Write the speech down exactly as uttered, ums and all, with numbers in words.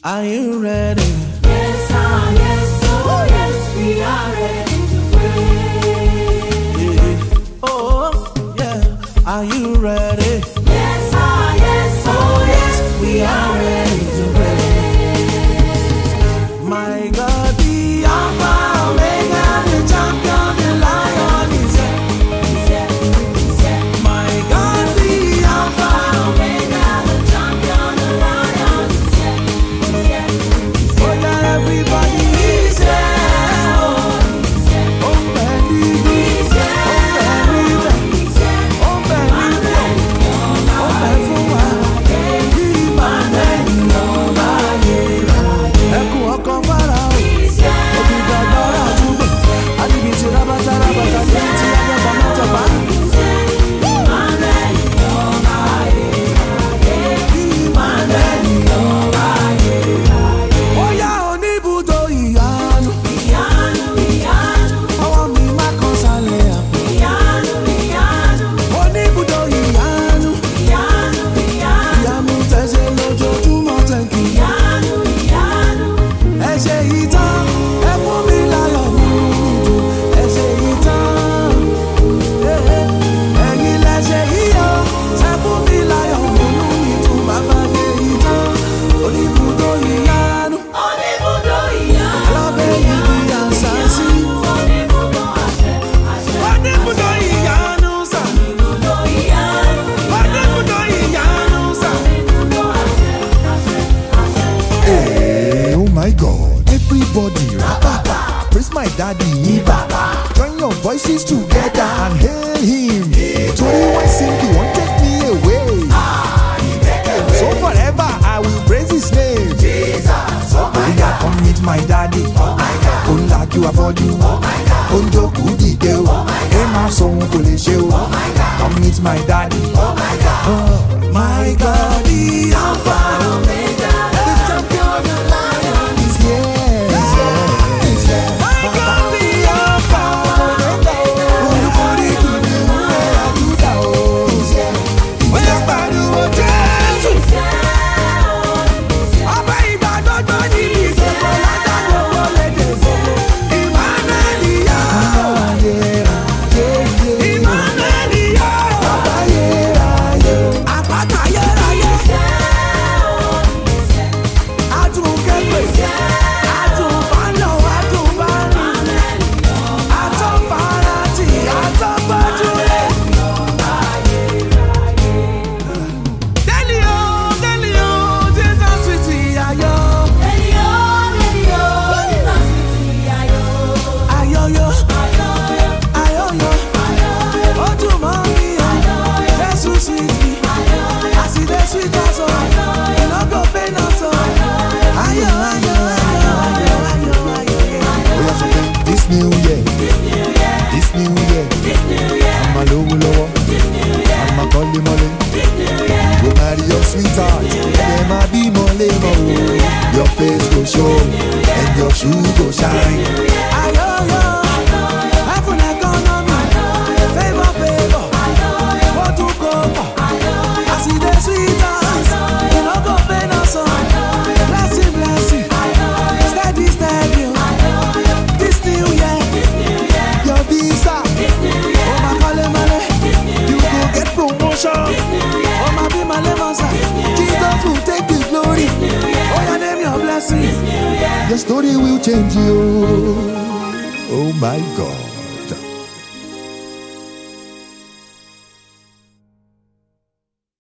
Are you ready? Yes, ah, yes, oh, yes, we are ready to pray. Yeah. Oh, yeah. Are you ready? Yes, ah, yes, oh, yes, we are ready to pray. My God, the Alpha, Omega, the champion, the Lion is here. He's here, he's here. My God, the Alpha, Omega, the champion, the Lion is here. He's here, he's here. oh yeah, everybody is here. He's here, Oh, baby, he's here. oh, baby, He's here. oh, baby, oh, baby, for what? Ẹkún ọkọ̀ fara o, òbí gbàgbọ́ra túbọ̀, adìbìtì rábàtà rábàtà ní ti ajẹ́pọ̀ mẹ́tẹ̀pá. Ó yá oníbùdó ìyanu, ọwọ́ mi má kan sálẹ̀ àpò. Oníbùdó ìyanu, ìyanu tẹ̀sẹ̀ lójoojúmọ́ tẹ̀kì. Ẹ ṣe yìí tán, ẹ fún mi láyọ̀ nínú ìdùn. Ẹ ṣe yìí tán, ẹ̀yin lẹ ṣe yìí o. Ẹ fún mi láyọ̀ nínú ìdùn. Bàbá ṣe yìí tán, oníbùdó ìyanu. Alábẹ́ yìí ni àṣà sí. Oníbùdó ìyanu sà. Oníbùdó ìyanu sà. Hey, oh my God, everybody, rapapa, praise my daddy, Ibaba. Join your voices together and hail him. Torí wọ́n sing, he won't take me away. So forever I will praise his name. Oh yeah, come meet my daddy. Ó ń lajú afọ́jú. Ó ń jókòó dìde o. Ẹ máa sọ ohun kò lè ṣe o. Come meet my daddy. My God, the Alpha, the champion, the Lion is here. My God, the Alpha, olùkọ́ni kìnìún ẹ̀yà Júdà o. Ó yẹ pariwo Jésù. Ọba ìgbàgbọ́gbọ́ ní ìgbòho látàgbò wọlé dé gbogbo. Emmanuel yá. Emmanuel yá. Àpáta ayérayé. Àtúnkẹ́gbè. Àtúnbálò, àtúnbálò. Àtúnfàràtì, àtúngbójúlé. Délì o, délì o, Jesus sweet ayọ̀. Ayọ̀yọ̀, ayọ̀yọ̀. Ó dùn mọ́ mi o. Jesus sweet me. As e dey sweet us o, e no go pain us o. Ayọ̀, ayọ̀, ayọ̀, ayọ̀, ayọ̀, ayọ̀. Oh yeah, so then, this new year, this new year, I'm a low lower, I'm a collie molly. Go marry your sweetheart, them a be molly mo. Your face go show, and your shoe go shine. Ayọ̀yọ̀, heaven economy, favour, favour. Ó tún kó pọ̀. As e dey sweet us, e no go pain us o. Blessing, blessing, steady, steady o. This new year, Your visa, ó máa kọ́lé mọ́lé. you go get promotion. Ó máa bí mọ́lé mọ́sà. Jesus will take the glory. Ó yá name your blessing. Your story will change you. Oh my God.